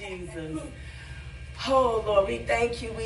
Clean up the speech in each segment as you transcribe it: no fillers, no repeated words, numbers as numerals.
Jesus. Oh, Lord, we thank you,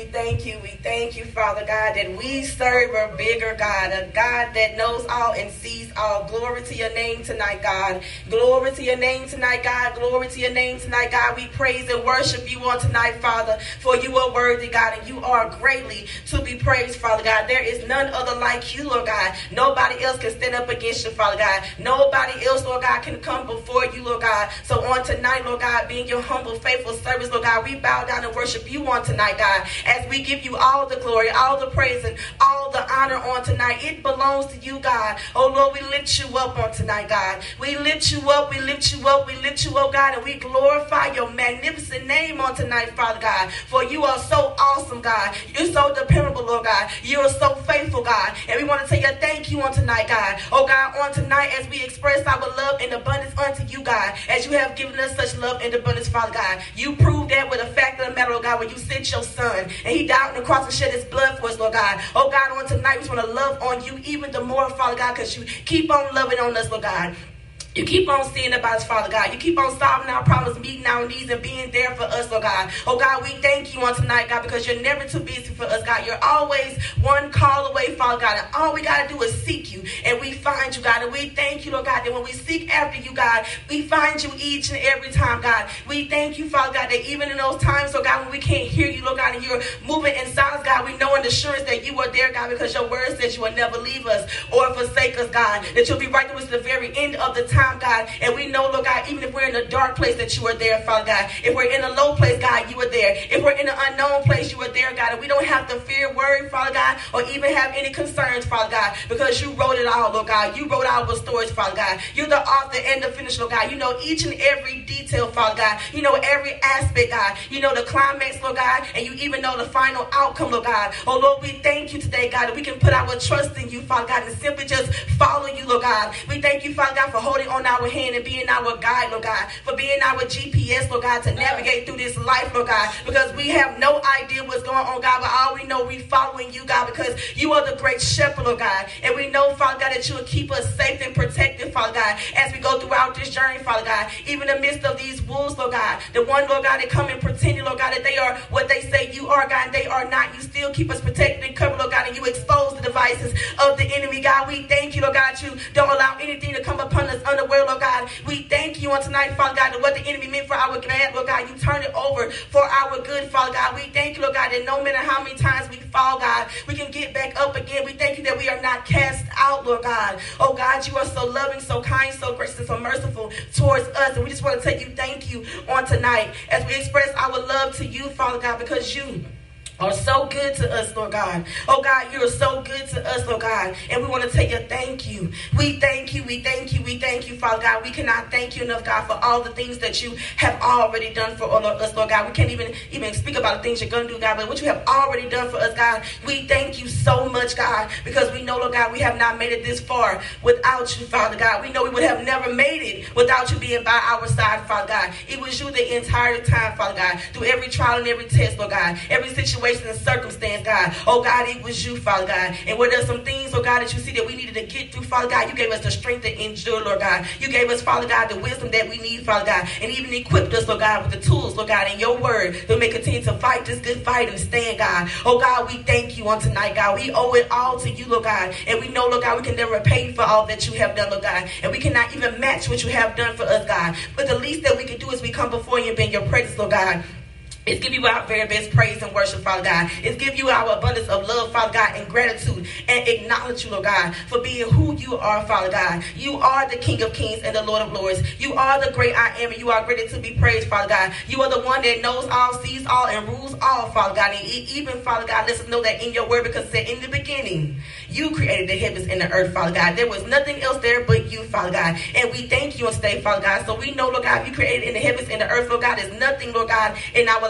Father God, that we serve a bigger God, a God that knows all and sees all. Glory to your name tonight, God. Glory to your name tonight, God. Glory to your name tonight, God. We praise and worship you on tonight, Father, for you are worthy, God, and you are greatly to be praised, Father God. There is none other like you, Lord God. Nobody else can stand up against you, Father God. Nobody else, Lord God, can come before you, Lord God. So on tonight, Lord God, being your humble, faithful service, Lord God, we bow down and worship you on tonight, God, as we give you all the glory, all the praise, and all the honor on tonight. It belongs to you, God. Oh, Lord, we lift you up on tonight, God. We lift you up, we lift you up, we lift you up, God, and we glorify your magnificent name on tonight, Father God, for you are so awesome, God. You're so dependable, Lord God. You are so faithful, God, and we want to tell you thank you on tonight, God. Oh, God, on tonight, as we express our love and abundance unto you, God, as you have given us such love and abundance, Father God, you prove that with a fact of the matter, oh God, when you sent your son and he died on the cross and shed his blood for us, Lord God. Oh God, on tonight we just want to love on you even the more, Father God, because you keep on loving on us, Lord God. You keep on seeing about us, Father God. You keep on solving our problems, meeting our needs, and being there for us, oh God. Oh God, we thank you on tonight, God, because you're never too busy for us, God. You're always one call away, Father God. And all we got to do is seek you, and we find you, God. And we thank you, Lord God, that when we seek after you, God, we find you each and every time, God. We thank you, Father God, that even in those times, oh God, when we can't hear you, Lord God, and you're moving in silence, God, we know in assurance that you are there, God, because your word says you will never leave us or forsake us, God. That you'll be right there to the very end of the time, God, and we know, Lord God, even if we're in a dark place that you are there, Father God. If we're in a low place, God, you are there. If we're in an unknown place, you are there, God, and we don't have to fear, worry, Father God, or even have any concerns, Father God, because you wrote it all, Lord God. You wrote our stories, Father God. You're the author and the finisher, Lord God. You know each and every detail, Father God. You know every aspect, God. You know the climax, Lord God, and you even know the final outcome, Lord God. Oh, Lord, we thank you today, God, that we can put our trust in you, Father God, and simply just follow you, Lord God. We thank you, Father God, for holding on our hand and being our guide, Lord God, for being our GPS, Lord God, to navigate through this life, Lord God, because we have no idea what's going on, God, but all we know, we following you, God, because you are the great shepherd, Lord God, and we know, Father God, that you will keep us safe and protected, Father God, as we go throughout this journey, Father God, even in the midst of these wolves, Lord God, the one, Lord God, that come and pretend, Lord God, that they are what they say you are, God, and they are not. You still keep us protected and covered, Lord God, and you expose the devices of the enemy, God. We thank you, Lord God, you don't allow anything to come upon us unaware, Lord God. We thank you on tonight, Father God, that what the enemy meant for our bad, Lord God, you turn it over for our good, Father God. We thank you, Lord God, that no matter how many times we fall, God, we can get back up again. We thank you that we are not cast out, Lord God. Oh God, you are so loving, so kind, so gracious, and so merciful towards us. And we just want to tell you thank you on tonight as we express our love to you, Father God, because you are so good to us, Lord God. Oh God, you are so good to us, Lord God. And we want to tell you thank you. We thank you, we thank you, we thank you, Father God. We cannot thank you enough, God, for all the things that you have already done for us, Lord God. We can't even speak about the things you're going to do, God, but what you have already done for us, God, we thank you so much, God, because we know, Lord God, we have not made it this far without you, Father God. We know we would have never made it without you being by our side, Father God. It was you the entire time, Father God, through every trial and every test, Lord God, every situation and circumstance, God. Oh God, it was you, Father God. And where there's some things, oh God, that you see that we needed to get through, Father God, you gave us the strength to endure, Lord God. You gave us, Father God, the wisdom that we need, Father God, and even equipped us, Lord God, with the tools, Lord God, in your word that may continue to fight this good fight and stand, God. Oh God, we thank you on tonight, God. We owe it all to you, Lord God. And we know, Lord God, we can never repay you for all that you have done, Lord God. And we cannot even match what you have done for us, God. But the least that we can do is we come before you and be in your presence, Lord God. It's give you our very best praise and worship, Father God. It's give you our abundance of love, Father God, and gratitude, and acknowledge you, Lord God, for being who you are, Father God. You are the King of Kings and the Lord of Lords. You are the great I am, and you are greater to be praised, Father God. You are the one that knows all, sees all, and rules all, Father God. And even, Father God, let us know that in your word, because it said in the beginning, you created the heavens and the earth, Father God. There was nothing else there but you, Father God. And we thank you and stay, Father God. So we know, Lord God, you created in the heavens and the earth, Lord God, there's nothing, Lord God, in our life,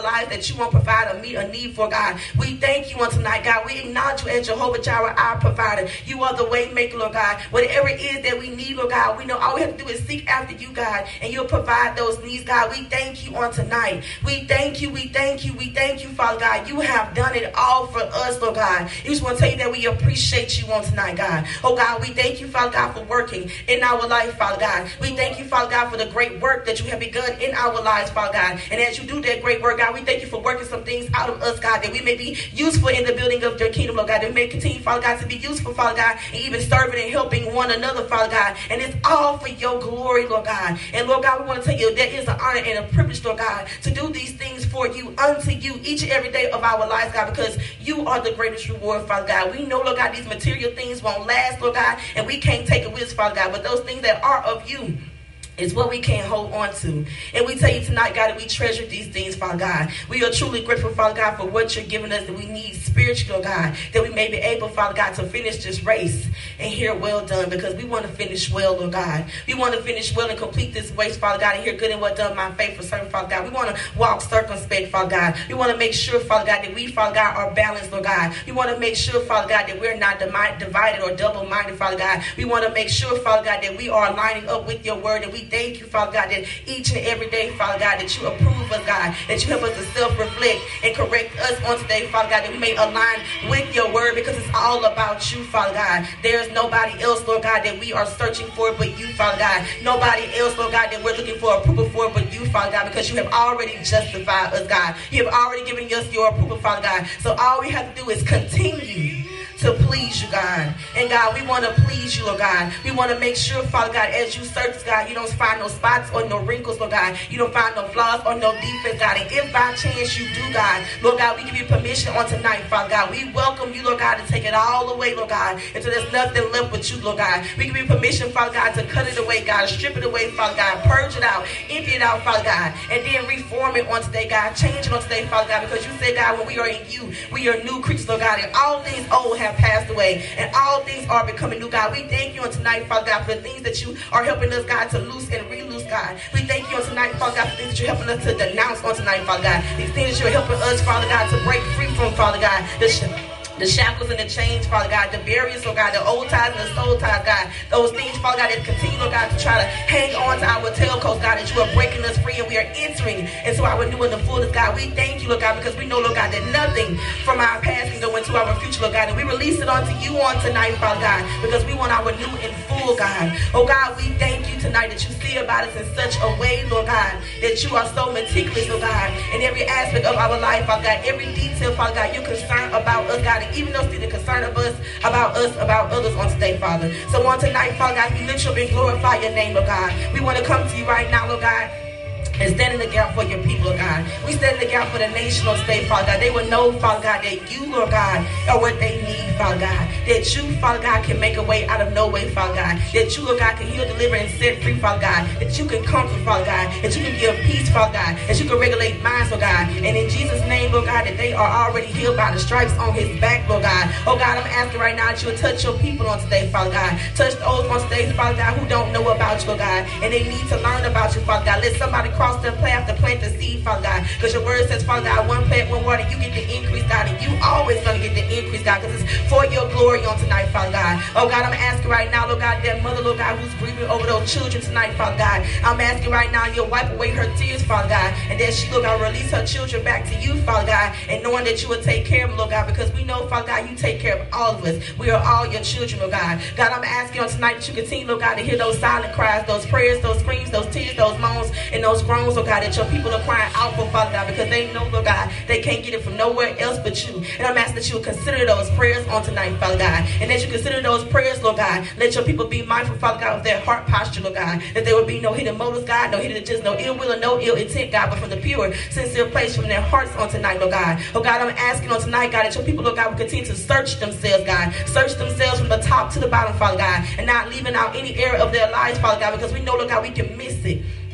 lives that you want to provide or meet a need for, God. We thank you on tonight, God. We acknowledge you as Jehovah Jireh, our provider. You are the way maker, Lord God. Whatever it is that we need, Lord God, we know all we have to do is seek after you, God, and you'll provide those needs, God. We thank you on tonight. We thank you, we thank you, we thank you, Father God. You have done it all for us, Lord God. We just want to tell you that we appreciate you on tonight, God. Oh, God, we thank you, Father God, for working in our life, Father God. We thank you, Father God, for the great work that you have begun in our lives, Father God. And as you do that great work, God, we thank you for working some things out of us, God, that we may be useful in the building of your kingdom, Lord God, that we may continue, Father God, to be useful, Father God, and even serving and helping one another, Father God. And it's all for your glory, Lord God. And Lord God, we want to tell you that is an honor and a privilege, Lord God, to do these things for you, unto you, each and every day of our lives, God, because you are the greatest reward, Father God. We know, Lord God, these material things won't last, Lord God, and we can't take it with us, Father God, but those things that are of you is what we can't hold on to. And we tell you tonight, God, that we treasure these things, Father God. We are truly grateful, Father God, for what you're giving us that we need spiritually, God, that we may be able, Father God, to finish this race and hear well done, because we want to finish well, Lord God. We want to finish well and complete this race, Father God, and hear good and well done, my faithful servant, Father God. We want to walk circumspect, Father God. We want to make sure, Father God, that we, Father God, are balanced, Lord God. We want to make sure, Father God, that we're not divided or double-minded, Father God. We want to make sure, Father God, that we are lining up with your word, and we thank you, Father God, that each and every day, Father God, that you approve us, God, that you help us to self-reflect and correct us on today, Father God, that we may align with your word, because it's all about you, Father God. There's nobody else, Lord God, that we are searching for but you, Father God. Nobody else, Lord God, that we're looking for approval for but you, Father God, because you have already justified us, God. You have already given us your approval, Father God. So all we have to do is continue to please you, God. And God, we want to please you, Lord God. We want to make sure, Father God, as you search, God, you don't find no spots or no wrinkles, Lord God. You don't find no flaws or no defects, God. And if by chance you do, God, Lord God, we give you permission on tonight, Father God. We welcome you, Lord God, to take it all away, Lord God, until there's nothing left but you, Lord God. We give you permission, Father God, to cut it away, God, strip it away, Father God, purge it out, empty it out, Father God, and then reform it on today, God. Change it on today, Father God, because you said, God, when we are in you, we are new creatures, Lord God, and all things old have passed away, and all things are becoming new, God. We thank you on tonight, Father God, for the things that you are helping us, God, to loose and re-loose, God. We thank you on tonight, Father God, for things that you're helping us to denounce on tonight, Father God. These things that you're helping us, Father God, to break free from, Father God. The shackles and the chains, Father God, the barriers, Lord God, the old ties and the soul ties, God, those things, Father God, that continue, Lord God, to try to hang on to our tailcoats, God, that you are breaking us free and we are entering into our new and the fullness, God. We thank you, Lord God, because we know, Lord God, that nothing from our past can go into our future, Lord God, and we release it onto you on tonight, Father God, because we want our new and full, God. Oh, God, we thank you tonight that you see about us in such a way, Lord God, that you are so meticulous, Lord God, in every aspect of our life, Father God, every detail, Father God, you're concerned about us, God, even those things that concern of us, about others on today, Father. So on tonight, Father God, we lift you up and glorify your name, Lord God. We want to come to you right now, Lord God, and stand in the gap for your people, God. We stand in the gap for the nation on today, Father God. They will know, Father God, that you, Lord God, are what they need, Father God. That you, Father God, can make a way out of no way, Father God. That you, Lord God, can heal, deliver, and set free, Father God. That you can comfort, Father God. That you can give peace, Father God. That you can regulate minds, Lord God. And in Jesus' name, Lord God, that they are already healed by the stripes on his back, Lord God. Oh God, I'm asking right now that you will touch your people on today, Father God. Touch those on today, Father God, who don't know about you, Lord God. And they need to learn about you, Father God. Let somebody cross their path to plant the seed, Father God. Because your word says, Father God, one plant, one water, you get the increase, God. And you always going to get the increase, God, because it's for your glory on tonight, Father God. Oh God, I'm asking right now, Lord God, that mother, Lord God, who's grieving over those children tonight, Father God. I'm asking right now you'll wipe away her tears, Father God, and that she, Lord God, release her children back to you, Father God, and knowing that you will take care of them, Lord God, because we know, Father God, you take care of all of us. We are all your children, Lord God. God, I'm asking on tonight that you continue, Lord God, to hear those silent cries, those prayers, those screams, those tears, those moans, and those groans, Lord God, that your people are crying out for, Father God, because they know, Lord God, they can't get it from nowhere else but you. And I'm asking that you will consider those prayers on tonight, Father God, and that you consider those prayers, Lord God. Let your people be mindful, Father God, of their heart posture, Lord God, that there will be no hidden motives, God, no hidden agenda, no ill will or no ill intent, God, but from the pure, sincere place from their hearts on tonight, Lord God. Oh God, I'm asking on tonight, God, that your people, Lord God, will continue to search themselves, God. Search themselves from the top to the bottom, Father God, and not leaving out any area of their lives, Father God, because we know, Lord God, we can miss it.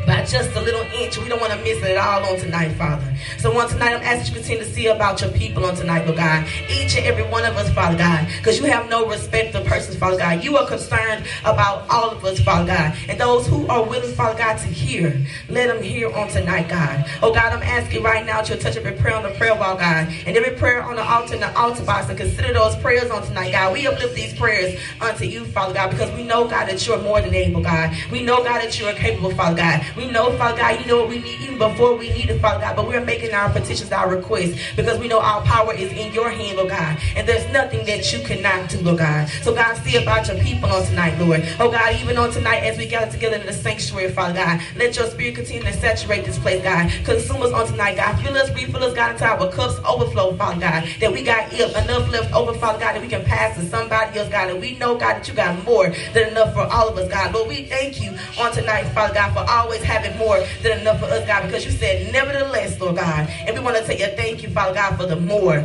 by just a little inch. We don't want to miss it at all on tonight, Father. So on tonight, I'm asking you to continue to see about your people on tonight, Lord God. Each and every one of us, Father God, because you have no respect for persons, Father God. You are concerned about all of us, Father God. And those who are willing, Father God, to hear, let them hear on tonight, God. Oh God, I'm asking right now to touch every prayer on the prayer wall, God, and every prayer on the altar in the altar box, and consider those prayers on tonight, God. We uplift these prayers unto you, Father God, because we know, God, that you're more than able, God. We know, God, that you are capable, Father God. We know, Father God, you know what we need even before we need it, Father God, but we're making our petitions, our requests, because we know our power is in your hand, Lord God, and there's nothing that you cannot do, Lord God. So God, see about your people on tonight, Lord. Oh God, even on tonight as we gather together in the sanctuary, Father God, let your spirit continue to saturate this place, God. Consume us on tonight, God. Fill us, refill us, God, until our cups overflow, Father God, that we got enough left over, Father God, that we can pass to somebody else, God, and we know, God, that you got more than enough for all of us, God. Lord, we thank you on tonight, Father God, for always having more than enough for us, God, because you said nevertheless, Lord God, and we want to tell you thank you, Father God, for the more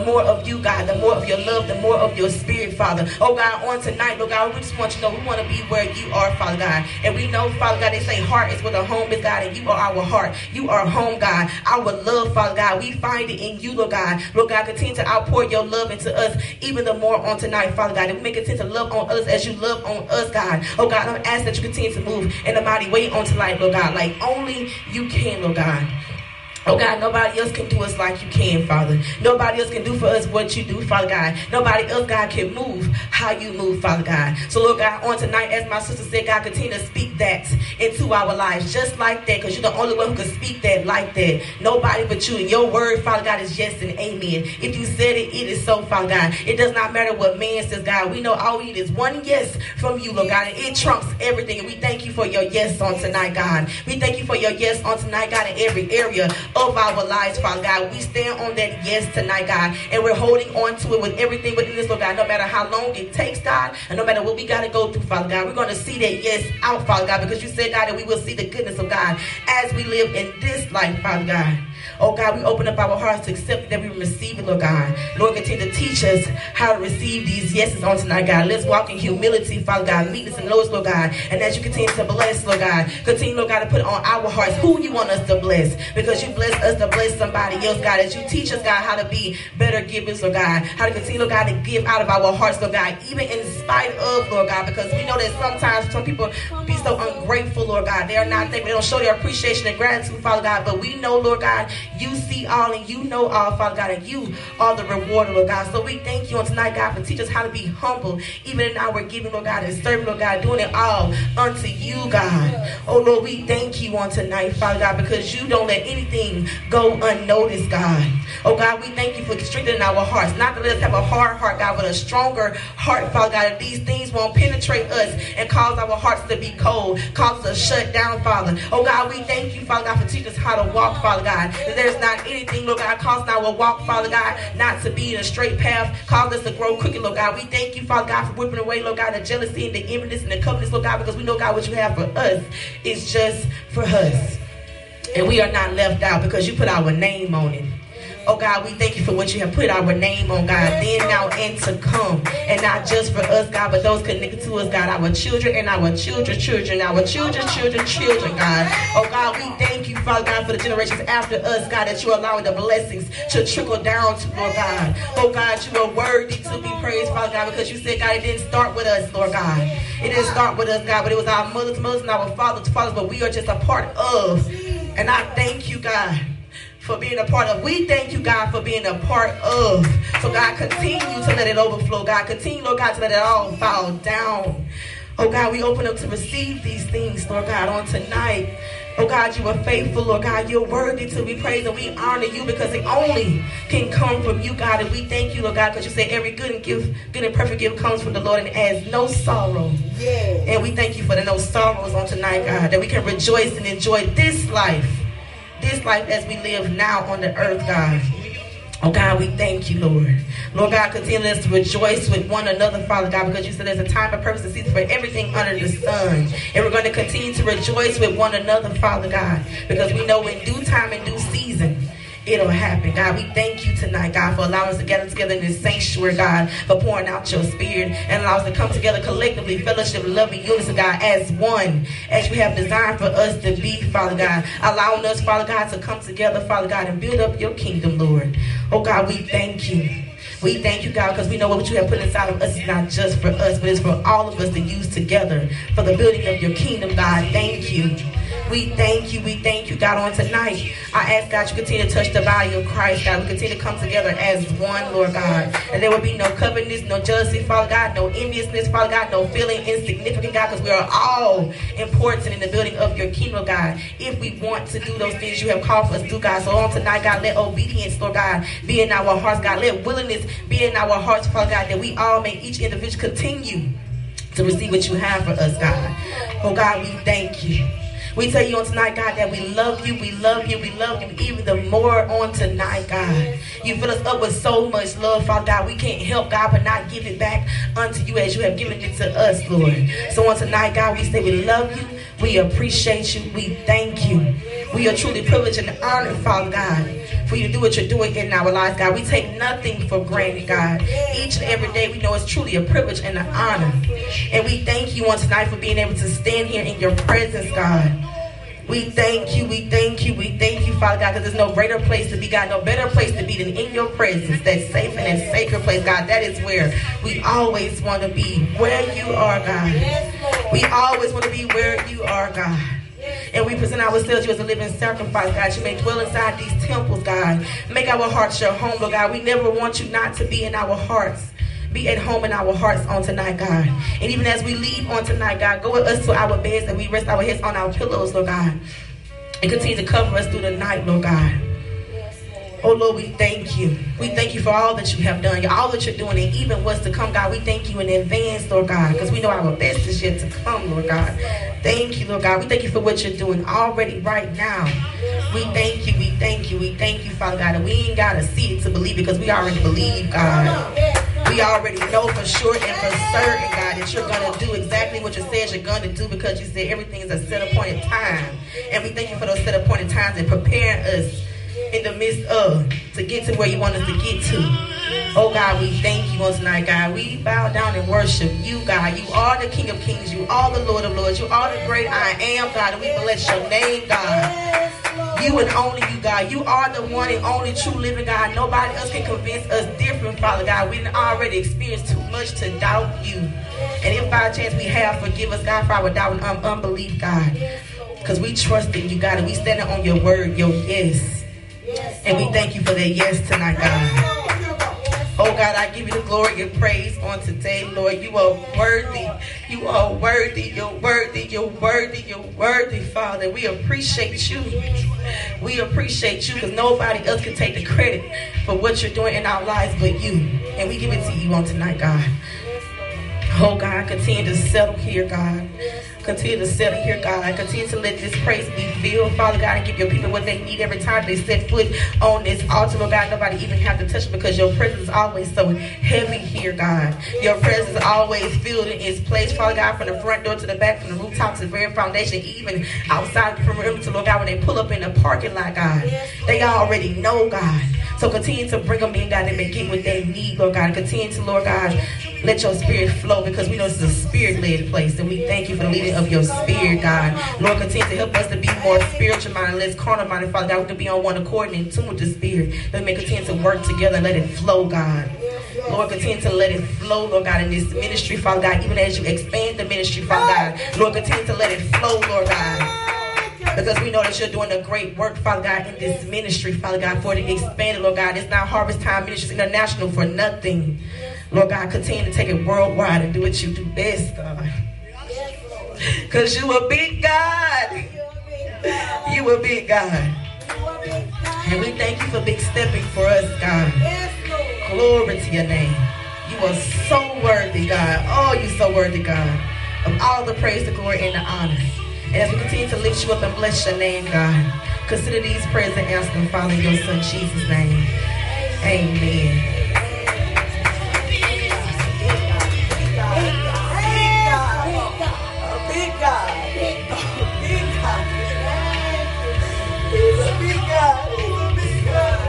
of you, God, the more of your love, the more of your spirit, Father. Oh God, on tonight, Lord God, we just want you to know we want to be where you are, Father God, and we know, Father God, they say heart is where the home is, God, and you are our heart. You are home, God. Our love, Father God, we find it in you, Lord God. Lord God, continue to outpour your love into us even the more on tonight, Father God, and we may continue to love on others as you love on us, God. Oh God, I'm asking that you continue to move in a mighty way on tonight, Lord God, like only you can, Lord God. Oh God, nobody else can do us like you can, Father. Nobody else can do for us what you do, Father God. Nobody else, God, can move how you move, Father God. So, Lord God, on tonight, as my sister said, God, continue to speak that into our lives, just like that, because you're the only one who can speak that like that. Nobody but you. And your word, Father God, is yes and amen. If you said it, it is so, Father God. It does not matter what man says, God. We know all we need is one yes from you, Lord God, and it trumps everything. And we thank you for your yes on tonight, God. We thank you for your yes on tonight, God, in every area of our lives, Father God. We stand on that yes tonight, God, and we're holding on to it with everything within this, Lord God, no matter how long it takes, God, and no matter what we got to go through, Father God. We're going to see that yes out, Father God, because you said, God, that we will see the goodness of God as we live in this life, Father God. Oh God, we open up our hearts to accept that we receive it, Lord God. Lord, continue to teach us how to receive these yeses on tonight, God. Let's walk in humility, Father God, meekness and lowest, Lord God. And as you continue to bless, Lord God, continue, Lord God, to put on our hearts who you want us to bless, because you bless us to bless somebody else, God. As you teach us, God, how to be better givers, Lord God, how to continue, Lord God, to give out of our hearts, Lord God, even in spite of, Lord God, because we know that sometimes some people be so ungrateful, Lord God. They are not thankful. They don't show their appreciation and gratitude, Father God. But we know, Lord God, you see all and you know all, Father God, and you are the rewarder, Lord God. So we thank you on tonight, God, for teaching us how to be humble, even in our giving, Lord God, and serving, Lord God, doing it all unto you, God. Oh, Lord, we thank you on tonight, Father God, because you don't let anything go unnoticed, God. Oh, God, we thank you for strengthening our hearts, not to let us have a hard heart, God, but a stronger heart, Father God, that these things won't penetrate us and cause our hearts to be cold, cause us to shut down, Father. Oh, God, we thank you, Father God, for teaching us how to walk, Father God. That there's not anything, Lord God, causing our walk, Father God, not to be in a straight path, cause us to grow crooked, Lord God. We thank you, Father God, for whipping away, Lord God, the jealousy and the enviness and the covetousness, Lord God, because we know, God, what you have for us is just for us. And we are not left out because you put our name on it. Oh God, we thank you for what you have put our name on, God, then, now, and to come. And not just for us, God, but those connected to us, God, our children and our children's children, our children's children, God. Oh God, we thank you, Father God, for the generations after us, God, that you're allowing the blessings to trickle down to, Lord God. Oh God, you are worthy to be praised, Father God, because you said, God, it didn't start with us, Lord God. It didn't start with us, God, but it was our mothers' mothers and our fathers' fathers, but we are just a part of. And I thank you, God, for being a part of. We thank you, God, for being a part of. So, God, continue to let it overflow. God, continue, Lord God, to let it all fall down. Oh, God, we open up to receive these things, Lord God, on tonight. Oh, God, you are faithful, Lord God. You're worthy to be praised, and we honor you because it only can come from you, God. And we thank you, Lord God, because you say every good and perfect gift comes from the Lord and adds no sorrow. Yeah. And we thank you for the no sorrows on tonight, God, that we can rejoice and enjoy this life as we live now on the earth, God. Oh, God, we thank you, Lord. Lord God, continue us to rejoice with one another, Father God, because you said there's a time and purpose and season for everything under the sun. And we're going to continue to rejoice with one another, Father God, because we know in due time and due season, it'll happen. God, we thank you tonight, God, for allowing us to gather together in this sanctuary, God, for pouring out your spirit and allow us to come together collectively, fellowship, love, and unity, God, as one, as you have designed for us to be, Father God, allowing us, Father God, to come together, Father God, and build up your kingdom, Lord. Oh, God, we thank you. We thank you, God, because we know what you have put inside of us is not just for us, but it's for all of us to use together for the building of your kingdom, God. Thank you. We thank you, God, on tonight. I ask, God, you continue to touch the body of Christ, God. We continue to come together as one, Lord God. And there will be no covetousness, no jealousy, Father God, no enviousness, Father God, no feeling insignificant, God, because we are all important in the building of your kingdom, God. If we want to do those things you have called for us to do, God. So on tonight, God, let obedience, Lord God, be in our hearts, God. Let willingness be in our hearts, Father God, that we all may each individual continue to receive what you have for us, God. Oh, God, we thank you. We tell you on tonight, God, that we love you, we love you, we love you even the more on tonight, God. You fill us up with so much love, Father God. We can't help, God, but not give it back unto you as you have given it to us, Lord. So on tonight, God, we say we love you, we appreciate you, we thank you. We are truly privileged and honored, Father God, for you to do what you're doing in our lives, God. We take nothing for granted, God. Each and every day we know it's truly a privilege and an honor. And we thank you on tonight for being able to stand here in your presence, God. We thank you, we thank you, we thank you, Father God, because there's no greater place to be, God, no better place to be than in your presence, that safe and that sacred place, God. That is where we always want to be, where you are, God. We always want to be where you are, God. And we present ourselves to you as a living sacrifice, God. You may dwell inside these temples, God. Make our hearts your home, Lord God. We never want you not to be in our hearts. Be at home in our hearts on tonight, God. And even as we leave on tonight, God, go with us to our beds and we rest our heads on our pillows, Lord God. And continue to cover us through the night, Lord God. Oh, Lord, we thank you. We thank you for all that you have done, all that you're doing, and even what's to come, God. We thank you in advance, Lord God, because we know our best is yet to come, Lord God. Thank you, Lord God. We thank you for what you're doing already right now. We thank you, we thank you, we thank you, Father God. And we ain't got to see it to believe it because we already believe, God. We already know for sure and for certain, God, that you're going to do exactly what you said you're going to do because you said everything is a set appointed time. And we thank you for those set appointed times and preparing us in the midst of to get to where you want us to get to. Oh, God, we thank you on tonight, God. We bow down and worship you, God. You are the King of Kings. You are the Lord of Lords. You are the great I am, God. And we bless your name, God. You and only you, God. You are the one and only true living God. Nobody else can convince us different, Father God. We already experienced too much to doubt you. And if by chance we have, forgive us, God, for our doubt and unbelief, God. Because we trust in you, God, and we stand on your word, your yes. And we thank you for that yes tonight, God. Oh, God, I give you the glory and praise on today, Lord. You are worthy. You are worthy. You're worthy. You're worthy. You're worthy, Father. We appreciate you. We appreciate you because nobody else can take the credit for what you're doing in our lives but you. And we give it to you on tonight, God. Oh, God, continue to settle here, God. Continue to settle here, God. Continue to let this praise be filled, Father God, and give your people what they need every time they set foot on this altar, Lord God. Nobody even have to touch it because your presence is always so heavy here, God. Your presence is always filled in its place, Father God, from the front door to the back, from the rooftop to the very foundation, even outside the perimeter, Lord God, when they pull up in the parking lot, God. They already know, God. So continue to bring them in, God, and they get what they need, Lord God. Continue to, Lord God, let your spirit flow because we know this is a spirit-led place. And we thank you for the leading of your spirit, God. Lord, continue to help us to be more spiritual minded, less carnal minded, Father God. We can be on one accord and in tune with the spirit. Let me continue to work together and let it flow, God. Lord, continue to let it flow, Lord God, in this ministry, Father God. Even as you expand the ministry, Father God. Lord, continue to let it flow, Lord God. Because we know that you're doing a great work, Father God, in this ministry, Father God, for the expanded, Lord God. It's not Harvest Time Ministries International for nothing. Lord God, continue to take it worldwide and do what you do best, God. Because you a big God. You a big God. And we thank you for big stepping for us, God. Glory to your name. You are so worthy, God. Oh, you're so worthy, God. Of all the praise, the glory, and the honor. And as we continue to lift you up and bless your name, God, consider these prayers and ask them, Father, in your Son, Jesus' name. Amen. He's a big God. He's a big God.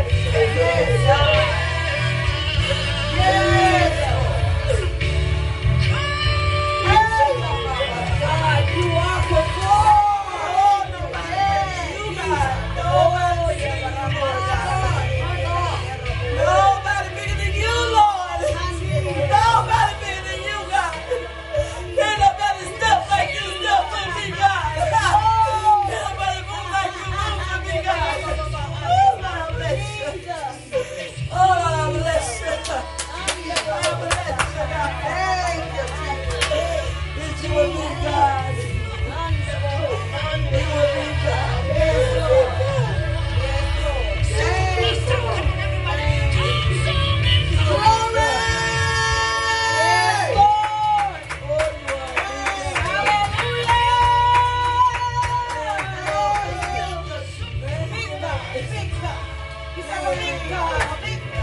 a big God. You serve a big God, a big